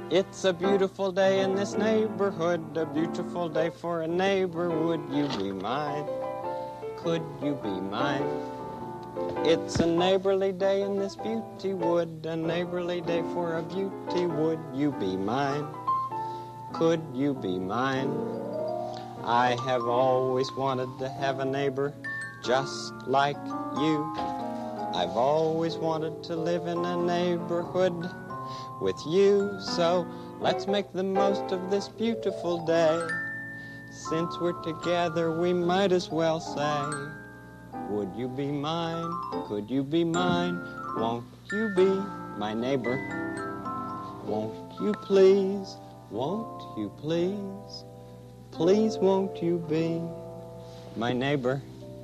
It's a beautiful day in this neighborhood, a beautiful day for a neighbor. Would you be mine? Could you be mine? It's a neighborly day in this beauty wood, a neighborly day for a beauty. Would you be mine? Could you be mine? I have always wanted to have a neighbor just like you. I've always wanted to live in a neighborhood with you. So let's make the most of this beautiful day. Since we're together, we might as well say, would you be mine? Could you be mine? Won't you be my neighbor? Won't you please? Won't you please? Please won't you be my neighbor?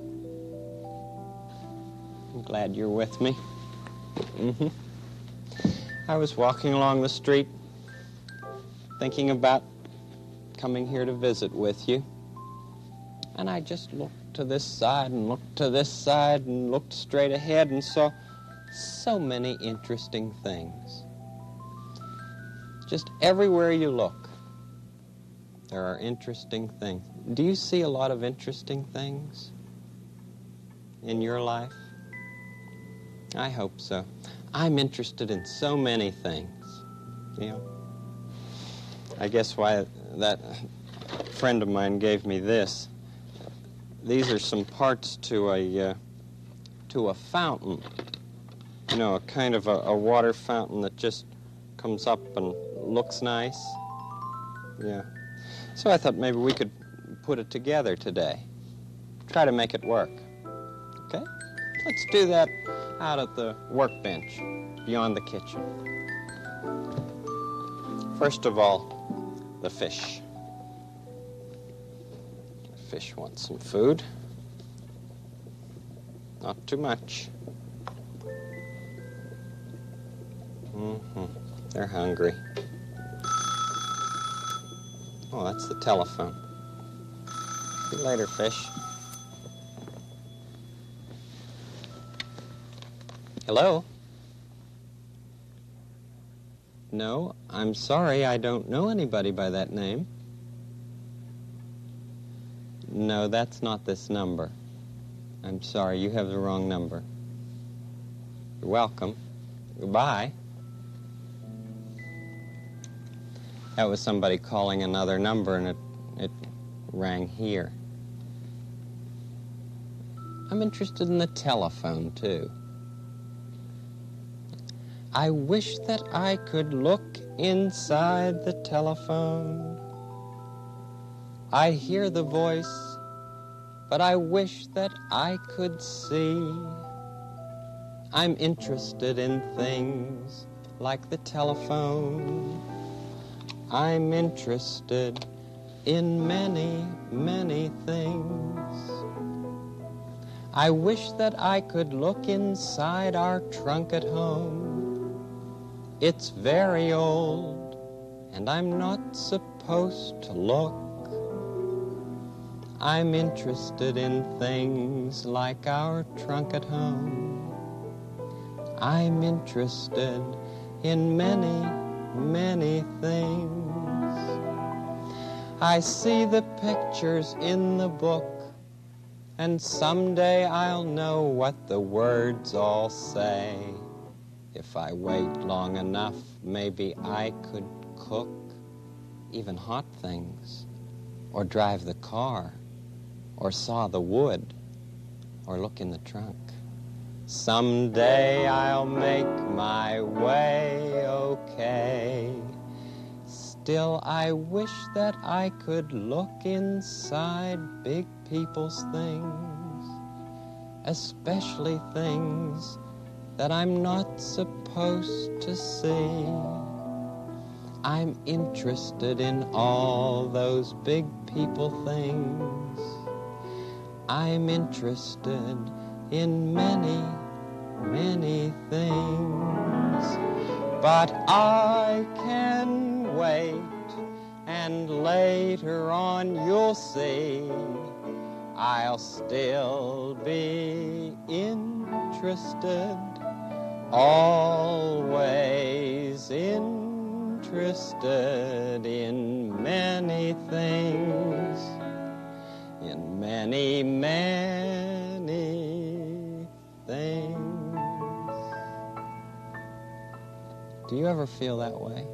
I'm glad you're with me. I was walking along the street thinking about coming here to visit with you. And I just looked to this side and looked to this side and looked straight ahead and saw so many interesting things. Just everywhere you look, there are interesting things. Do you see a lot of interesting things in your life? I hope so. I'm interested in so many things, you know. I guess why that friend of mine gave me this. These are some parts to a fountain. You know, a kind of a water fountain that just comes up and looks nice. Yeah. So I thought maybe we could put it together today. Try to make it work. Okay? Let's do that out at the workbench beyond the kitchen. First of all, the fish. The fish wants some food. Not too much. They're hungry. Oh, that's the telephone. See you later, fish. Hello? No, I'm sorry, I don't know anybody by that name. No, that's not this number. I'm sorry, you have the wrong number. You're welcome. Goodbye. That was somebody calling another number, and it rang here. I'm interested in the telephone, too. I wish that I could look inside the telephone. I hear the voice, but I wish that I could see. I'm interested in things like the telephone. I'm interested in many, many things. I wish that I could look inside our trunk at home. It's very old, and I'm not supposed to look. I'm interested in things like our trunk at home. I'm interested in many, many things. I see the pictures in the book, and someday I'll know what the words all say. If I wait long enough, maybe I could cook, even hot things, or drive the car, or saw the wood, or look in the trunk. Someday I'll make my way okay. Still, I wish that I could look inside big people's things, especially things that I'm not supposed to see. I'm interested in all those big people things. I'm interested in many, many things. But I can wait, and later on you'll see I'll still be interested, always interested interested in many things, in many, many things. Do you ever feel that way?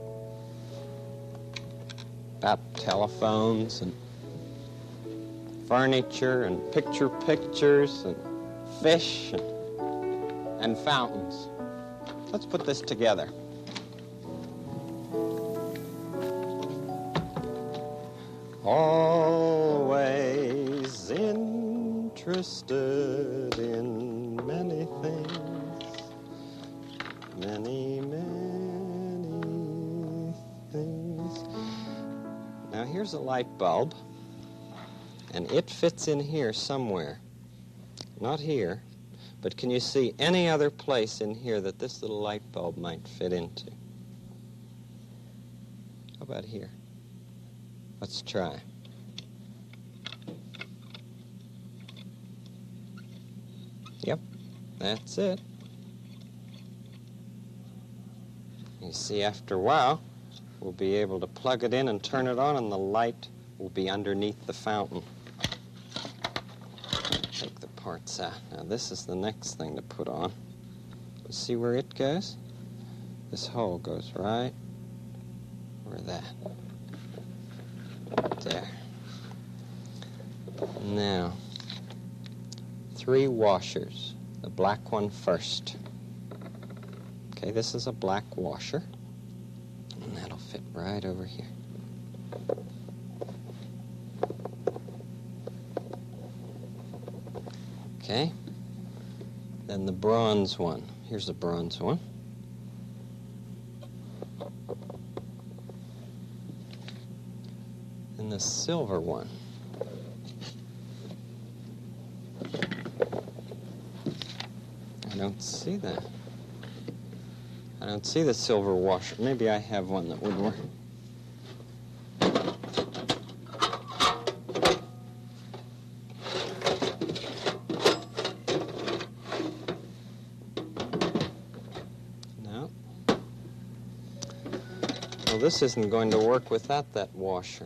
About telephones and furniture and pictures and fish and fountains. Let's put this together. Always interested in many things, many, many things. Now here's a light bulb, and it fits in here somewhere. Not here, but can you see any other place in here that this little light bulb might fit into? How about here? Let's try. Yep, that's it. You see, after a while, we'll be able to plug it in and turn it on, and the light will be underneath the fountain. Take the parts out. Now, this is the next thing to put on. See where it goes? This hole goes right where that. There. Now, 3 washers. The black one first. Okay, this is a black washer. And that'll fit right over here. Okay. Then the bronze one. Here's the bronze one. And the silver one. I don't see that. I don't see the silver washer. Maybe I have one that would work. No. Well, this isn't going to work without that washer.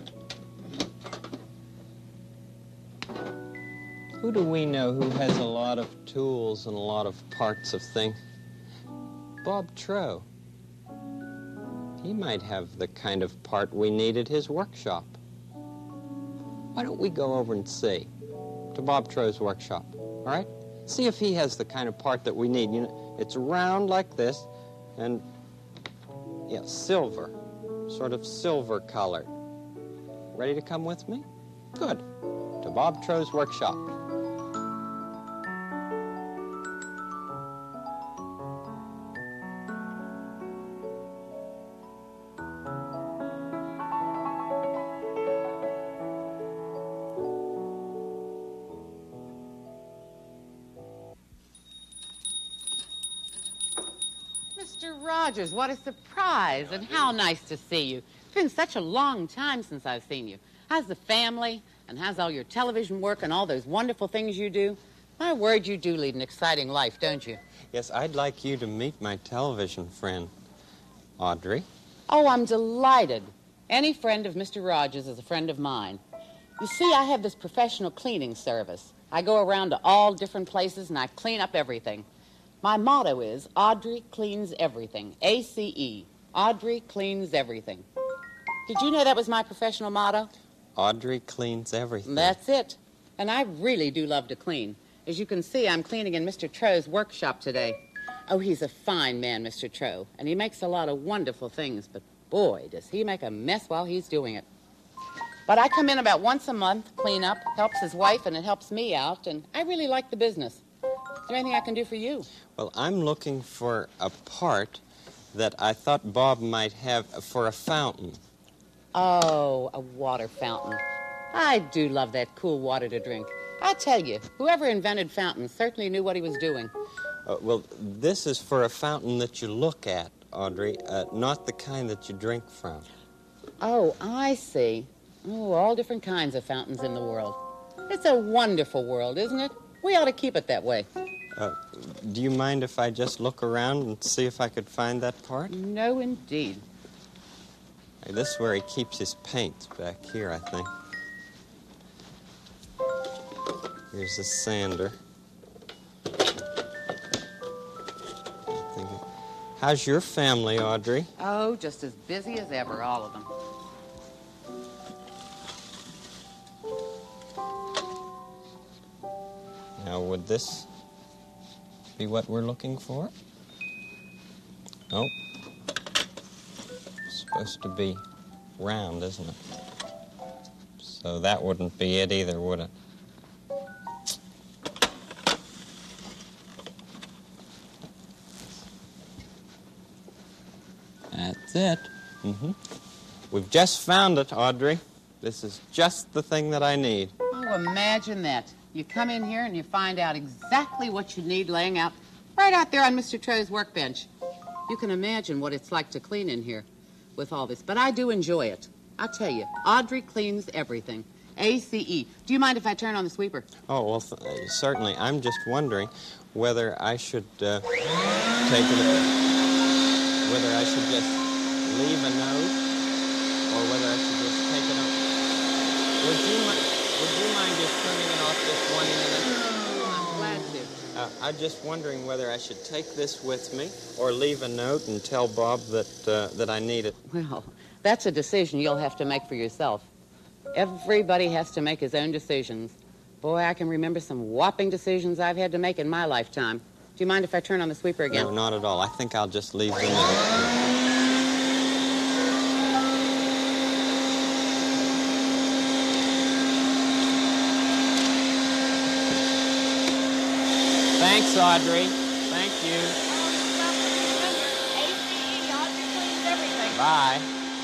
Who do we know who has a lot of tools and a lot of parts of things? Bob Trow. He might have the kind of part we need at his workshop. Why don't we go over and see to Bob Trow's workshop, all right? See if he has the kind of part that we need. You know, it's round like this and, yeah, silver, sort of silver colored. Ready to come with me? Good. To Bob Trow's workshop. Mr. Rogers, what a surprise, and how nice to see you. It's been such a long time since I've seen you. How's the family, and how's all your television work and all those wonderful things you do? My word, you do lead an exciting life, don't you? Yes, I'd like you to meet my television friend, Audrey. Oh, I'm delighted. Any friend of Mr. Rogers is a friend of mine. You see, I have this professional cleaning service. I go around to all different places, and I clean up everything. My motto is, Audrey cleans everything. A-C-E. Audrey cleans everything. Did you know that was my professional motto? Audrey cleans everything. That's it. And I really do love to clean. As you can see, I'm cleaning in Mr. Trow's workshop today. Oh, he's a fine man, Mr. Trow, and he makes a lot of wonderful things, but boy, does he make a mess while he's doing it. But I come in about once a month, clean up, helps his wife, and it helps me out, and I really like the business. Is there anything I can do for you? Well, I'm looking for a part that I thought Bob might have for a fountain. Oh, a water fountain. I do love that cool water to drink. I tell you, whoever invented fountains certainly knew what he was doing. Well, this is for a fountain that you look at, Audrey, not the kind that you drink from. Oh, I see. Oh, all different kinds of fountains in the world. It's a wonderful world, isn't it? We ought to keep it that way. Do you mind if I just look around and see if I could find that part? No, indeed. This is where he keeps his paints, back here, I think. Here's the sander. How's your family, Audrey? Oh, just as busy as ever, all of them. Now, would this be what we're looking for? Nope. It's supposed to be round, isn't it? So that wouldn't be it either, would it? That's it. Mm-hmm. We've just found it, Audrey. This is just the thing that I need. Oh, imagine that. You come in here and you find out exactly what you need laying out right out there on Mr. Tro's workbench. You can imagine what it's like to clean in here with all this. But I do enjoy it. I'll tell you, Audrey cleans everything. ACE. Do you mind if I turn on the sweeper? Oh, well, certainly. I'm just wondering whether I should take it... Whether I should just leave a note or whether I should just take it up. Would you mind just turning it off just 1 minute? Oh, I'm glad to. I'm just wondering whether I should take this with me or leave a note and tell Bob that I need it. Well, that's a decision you'll have to make for yourself. Everybody has to make his own decisions. Boy, I can remember some whopping decisions I've had to make in my lifetime. Do you mind if I turn on the sweeper again? No, not at all. I think I'll just leave the note. Thanks, Audrey. Thank you. ACE, Audrey cleans everything. Bye.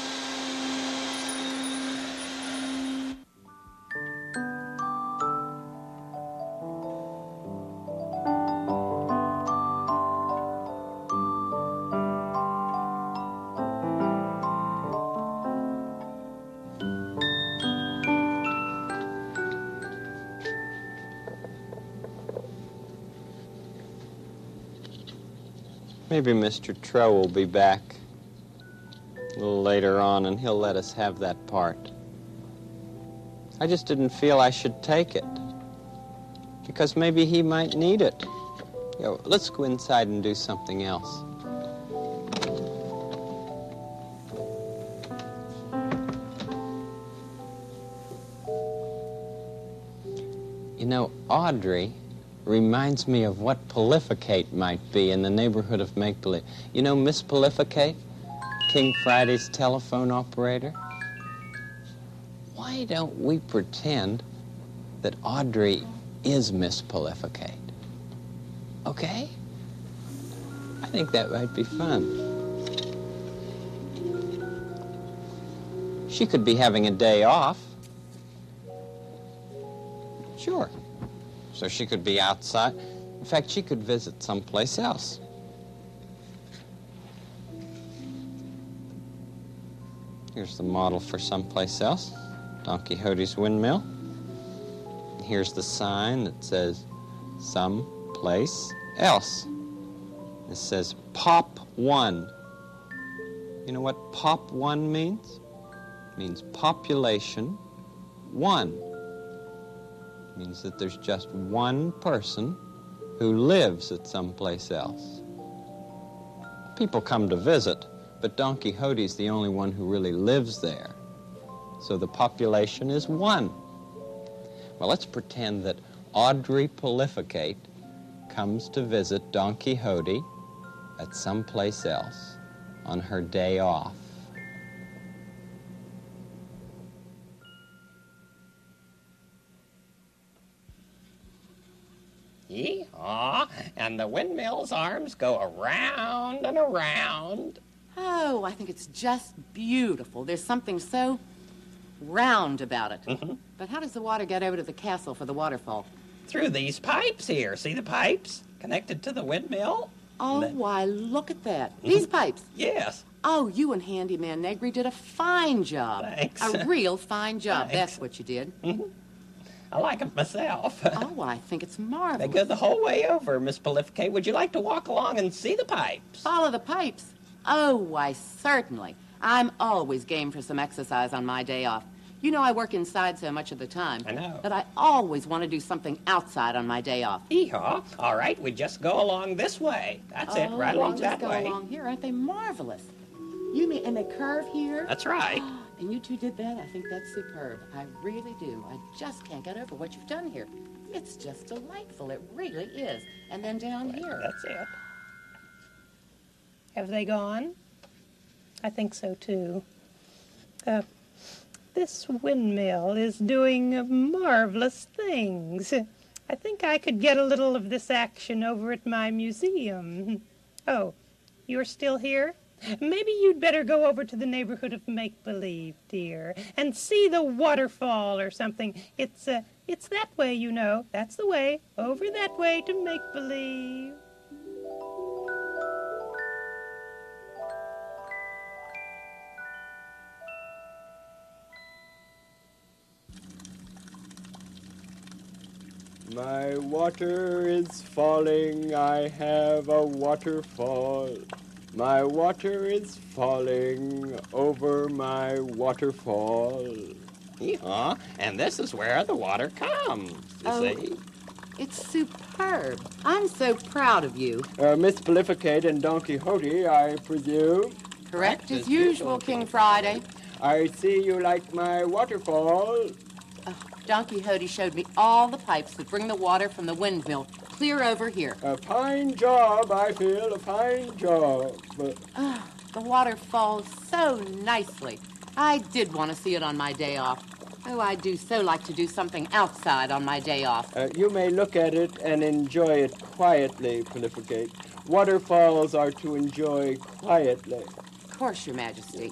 Maybe Mr. Tro will be back a little later on, and he'll let us have that part. I just didn't feel I should take it, because maybe he might need it. You know, let's go inside and do something else. You know, Audrey reminds me of what Polyphicate might be in the neighborhood of Make-Believe. You know Miss Polyphicate, King Friday's telephone operator? Why don't we pretend that Audrey is Miss Polyphicate? Okay? I think that might be fun. She could be having a day off. Sure. So she could be outside. In fact, she could visit someplace else. Here's the model for someplace else, Don Quixote's windmill. Here's the sign that says someplace else. It says Pop 1. You know what Pop 1 means? It means population 1. Means that there's just one person who lives at someplace else. People come to visit, but Don Quixote's the only one who really lives there. So the population is 1. Well, let's pretend that Audrey Polyphicate comes to visit Don Quixote at someplace else on her day off. Yee-haw, and the windmill's arms go around and around. Oh, I think it's just beautiful. There's something so round about it. Mm-hmm. But how does the water get over to the castle for the waterfall? Through these pipes here. See the pipes connected to the windmill? Oh, why, look at that. These pipes. Yes. Oh, you and Handyman Negri did a fine job. Thanks. A real fine job. Thanks. That's what you did. I like them myself. Oh, I think it's marvelous. They go the whole way over, Miss Polyphicate. Would you like to walk along and see the pipes? Follow the pipes. Oh, why, certainly. I'm always game for some exercise on my day off. You know I work inside so much of the time. I know. That I always want to do something outside on my day off. Hee-haw. All right, we just go along this way. That's it, right along that way. Go along here. Aren't they marvelous? You mean, and they curve here? That's right. And you two did that? I think that's superb. I really do. I just can't get over what you've done here. It's just delightful. It really is. And then down here. That's it. Have they gone? I think so, too. This windmill is doing marvelous things. I think I could get a little of this action over at my museum. Oh, you're still here? Maybe you'd better go over to the neighborhood of make-believe, dear, and see the waterfall or something. It's that way, you know. That's the way. Over that way to make-believe. My water is falling, I have a waterfall. My water is falling over my waterfall. Hee-haw. And this is where the water comes, you see. It's superb. I'm so proud of you. Miss Prolificate and Don Quixote, I presume. Correct as usual, King Friday. I see you like my waterfall. Don Quixote showed me all the pipes that bring the water from the windmill clear over here. A fine job, I feel, a fine job. The water falls so nicely. I did want to see it on my day off. Oh, I do so like to do something outside on my day off. You may look at it and enjoy it quietly, Prolificate. Waterfalls are to enjoy quietly. Of course, Your Majesty.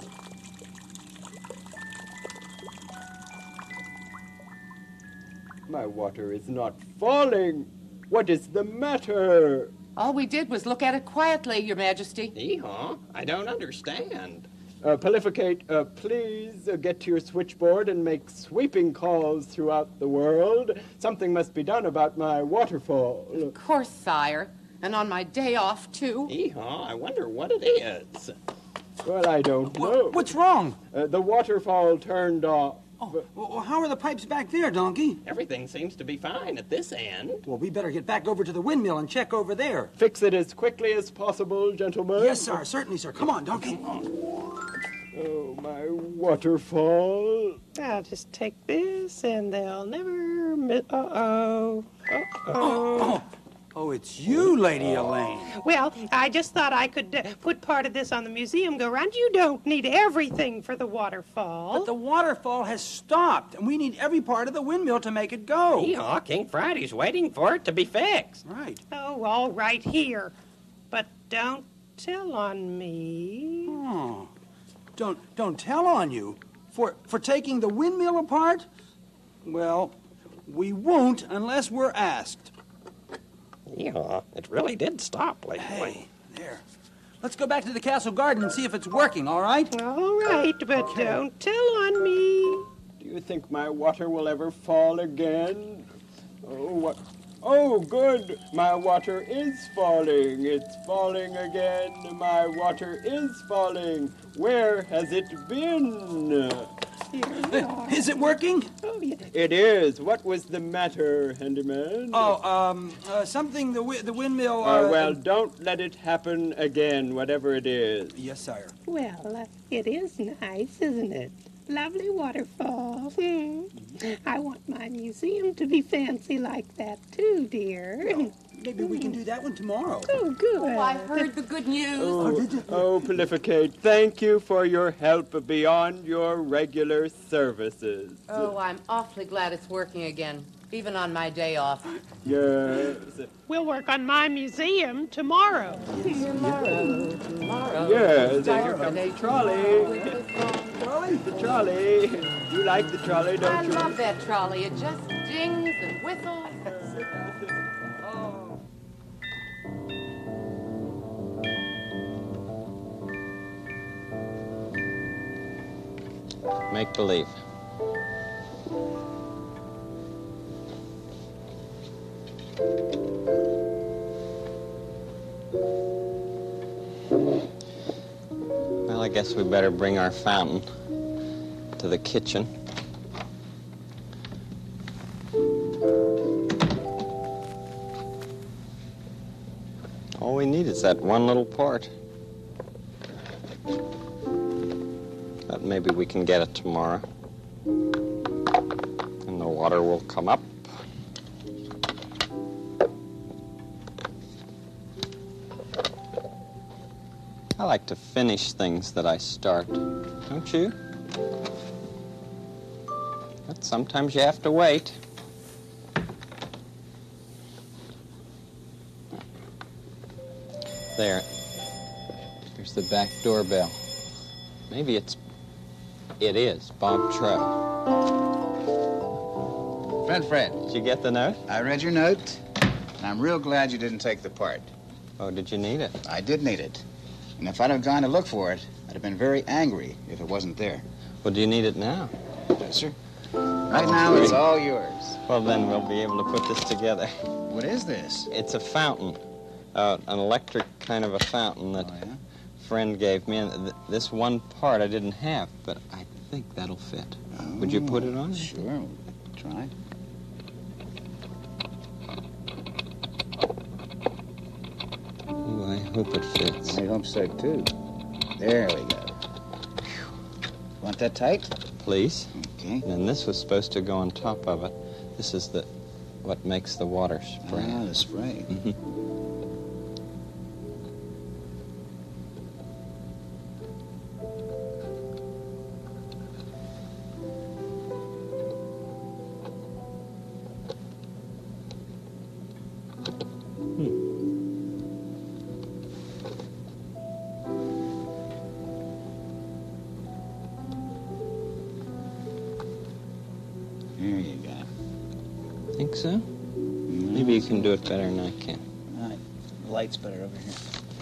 My water is not falling. What is the matter? All we did was look at it quietly, Your Majesty. Hee-haw. I don't understand. Prolificate, please get to your switchboard and make sweeping calls throughout the world. Something must be done about my waterfall. Of course, sire. And on my day off, too. Hee-haw. I wonder what it is. Well, I don't know. What's wrong? The waterfall turned off. Oh, well, how are the pipes back there, Donkey? Everything seems to be fine at this end. Well, we better get back over to the windmill and check over there. Fix it as quickly as possible, gentlemen. Yes, sir. Certainly, sir. Come on, Donkey. Oh, my waterfall. I'll just take this and they'll never miss. Uh-oh. Oh, it's you, Lady Elaine. Well, I just thought I could put part of this on the museum go-round. You don't need everything for the waterfall. But the waterfall has stopped, and we need every part of the windmill to make it go. Hee-haw. King Friday's waiting for it to be fixed. Right. Oh, all right, here. But don't tell on me. Oh. Don't tell on you. For taking the windmill apart? Well, we won't unless we're asked. Yeah, it really did stop lately. Hey, there. Let's go back to the castle garden and see if it's working, all right? All right, but don't tell on me. Do you think my water will ever fall again? Oh, what? Oh, good. My water is falling. It's falling again. My water is falling. Where has it been? Is it working? Oh, yeah. It is. What was the matter, handyman? Something the windmill... well, don't let it happen again, whatever it is. Yes, sire. Well, it is nice, isn't it? Lovely waterfall. I want my museum to be fancy like that, too, dear. Well, maybe we can do that one tomorrow. Oh, good. Oh, I heard the good news. Oh, Prolificate, thank you for your help beyond your regular services. Oh, I'm awfully glad it's working again, even on my day off. Yes. We'll work on my museum tomorrow. Tomorrow. Yes, and here comes the trolley. The trolley. You like the trolley, I don't you? love that trolley. It just dings and whistles. Make believe. Well, Well, I guess we better bring our fountain to the kitchen. All we need is that one little part. But maybe we can get it tomorrow. And the water will come up. I like to finish things that I start, don't you? But sometimes you have to wait. There. There's the back doorbell. Maybe it is Bob Trow. Fred. Did you get the note? I read your note, and I'm real glad you didn't take the part. Oh, did you need it? I did need it. And if I'd have gone to look for it, I'd have been very angry if it wasn't there. Well, do you need it now? Yes, sir. Right now, it's all yours. Well, then we'll be able to put this together. What is this? It's a fountain, an electric kind of a fountain that Oh, yeah? a friend gave me. And this one part I didn't have, but I think that'll fit. Would you put it on? Sure. We'll try. Ooh, I hope it fits. I hope so, too. There we go. Want that tight? Please. Okay. And then this was supposed to go on top of it. This is what makes the water spray. Ah, the spray. Mhm. There you go. Think so? Maybe you can do it better than I can. Right. The light's better over here.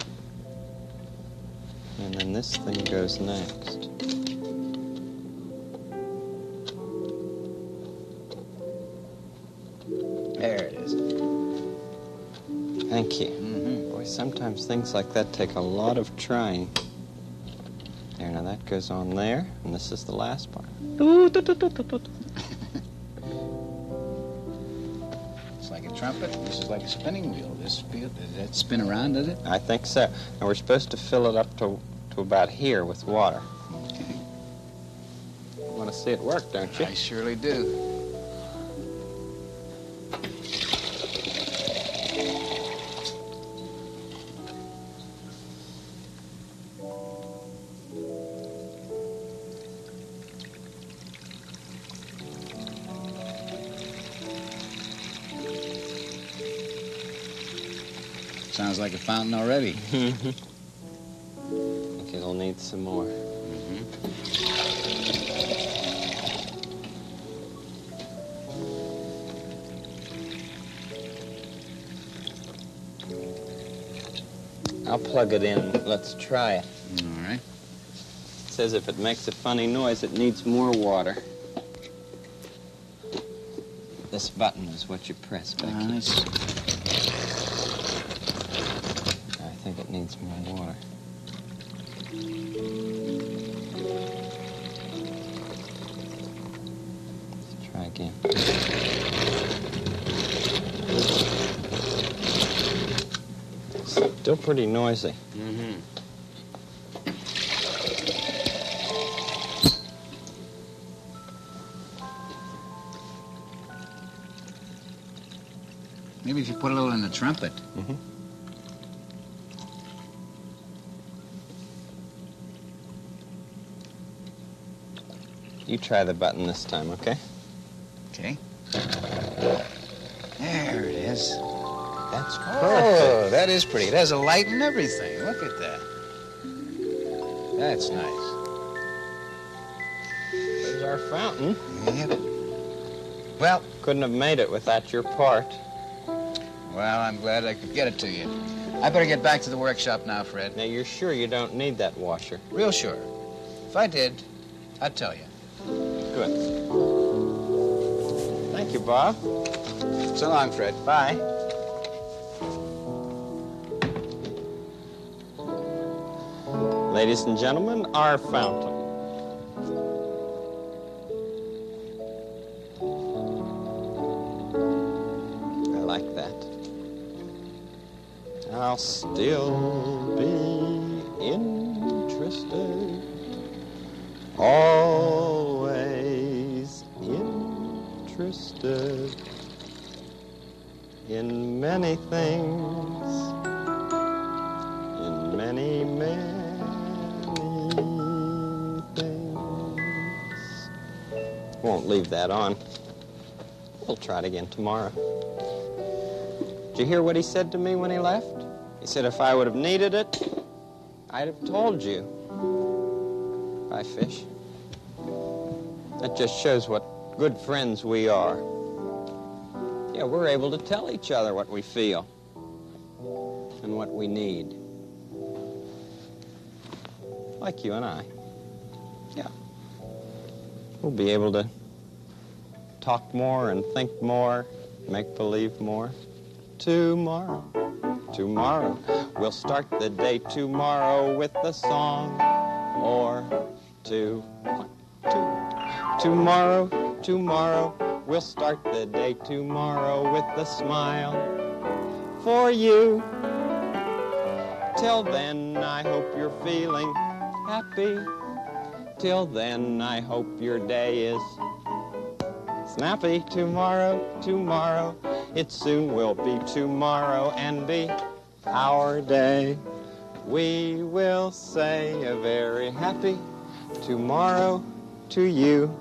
And then this thing goes next. There it is. Thank you. Mm-hmm. Boy, sometimes things like that take a lot of trying. There, now that goes on there, and this is the last part. It's like a trumpet. This is like a spinning wheel. Does that spin around, does it? I think so. And we're supposed to fill it up to about here with water. Okay. You want to see it work, don't you? I surely do. Sounds like a fountain already. I think it'll need some more. I'll plug it in. Let's try it. All right. It says if it makes a funny noise, it needs more water. This button is what you press, Becky. Nice. I think it needs more water. Let's try again. Still pretty noisy. Mm-hmm. Maybe if you put a little in the trumpet. Mm-hmm. You try the button this time, okay? Okay. There it is. That's Oh, that is pretty. It has a light and everything. Look at that. That's nice. There's our fountain. Yep. Well, Couldn't have made it without your part. I'm glad I could get it to you. I better get back to the workshop now, Fred. Now, you're sure you don't need that washer? Real sure. If I did, I'd tell you. Good. Thank you, Bob. So long, Fred. Bye. Ladies and gentlemen, our fountain. I like that. I'll still be interested, always interested in many things, in many, many things. Won't leave that on. We'll try it again tomorrow. Did you hear what he said to me when he left? He said if I would have needed it, I'd have told you. Bye, Fish. That just shows what good friends we are. Yeah, we're able to tell each other what we feel and what we need. Like you and I. Yeah. We'll be able to talk more and think more, make believe more. Tomorrow. We'll start the day tomorrow with a song or two. Tomorrow. We'll start the day tomorrow with a smile for you. Till then, I hope you're feeling happy. Till then, I hope your day is snappy. Tomorrow. It soon will be tomorrow and be our day. We will say a very happy tomorrow to you.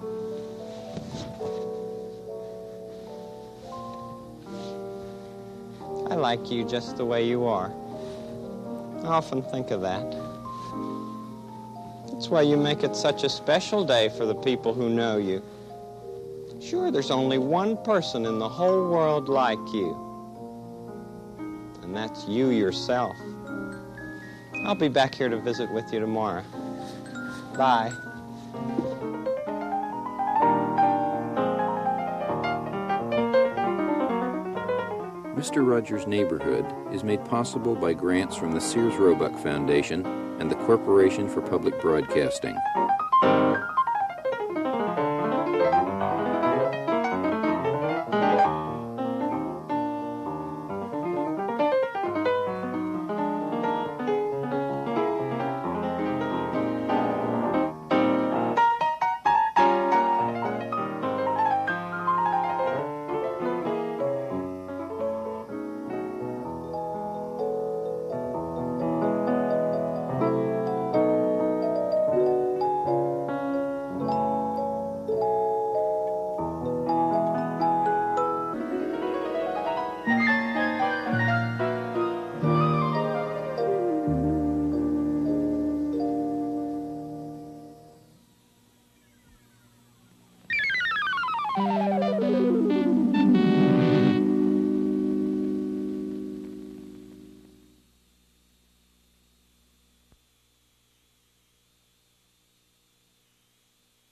I like you just the way you are. I often think of that. That's why you make it such a special day for the people who know you. Sure, there's only one person in the whole world like you, and that's you yourself. I'll be back here to visit with you tomorrow. Bye. Mr. Rogers' Neighborhood is made possible by grants from the Sears Roebuck Foundation and the Corporation for Public Broadcasting.